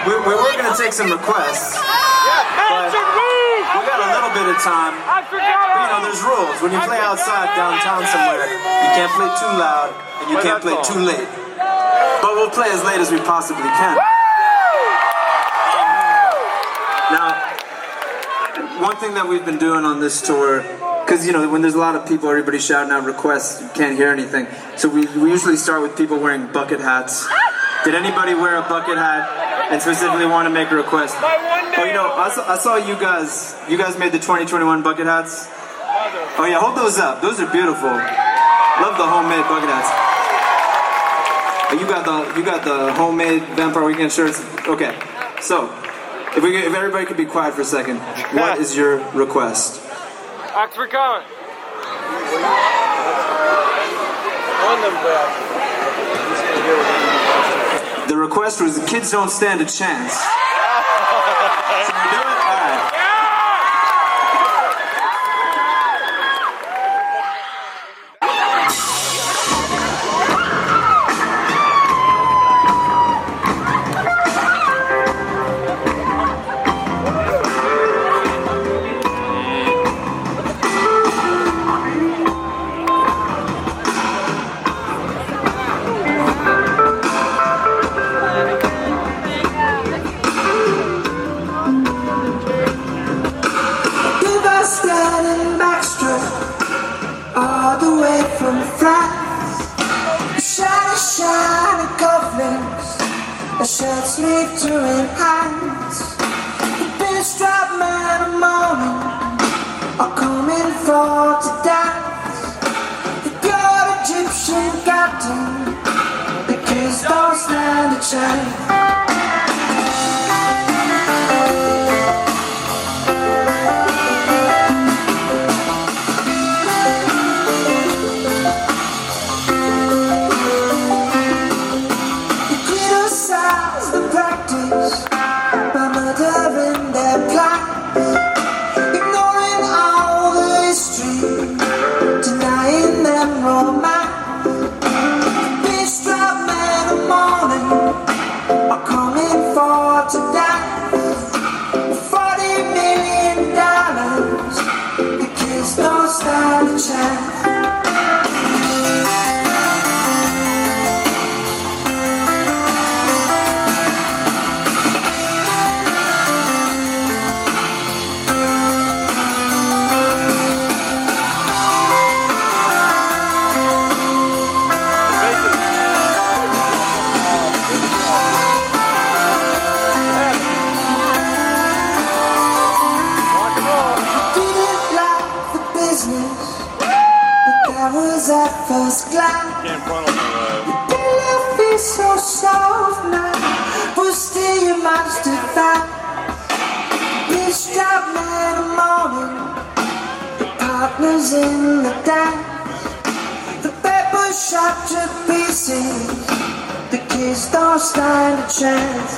we were going to take some requests, but we got a little bit of time. But, you know, there's rules. When you play outside downtown somewhere, you can't play too loud and you can't play too late. But we'll play as late as we possibly can. Now, one thing that we've been doing on this tour, because, you know, when there's a lot of people, everybody's shouting out requests, you can't hear anything. So we usually start with people wearing bucket hats. Did anybody wear a bucket hat and specifically want to make a request? Oh, you know, I saw you guys made the 2021 bucket hats. Oh yeah, hold those up. Those are beautiful. Love the homemade bucket hats. You got the homemade Vampire Weekend shirts. Okay, so if everybody could be quiet for a second, what is your request? Oxford Con. The request was the Kids Don't Stand a Chance. So we do it? All right. All the way from France, shiny cufflinks, a shirt sleeve to enhance. The pinstripe man of morning are coming for to dance. The good Egyptian captain, the kids don't stand a chance. First glance, you feel so soft now, but still you managed to find. This job man of morning, the partners in the dance, the paper shot to pieces, the kids don't stand a chance.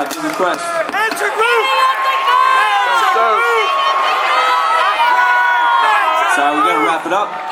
Big request. Answer group! So we're gonna wrap it up.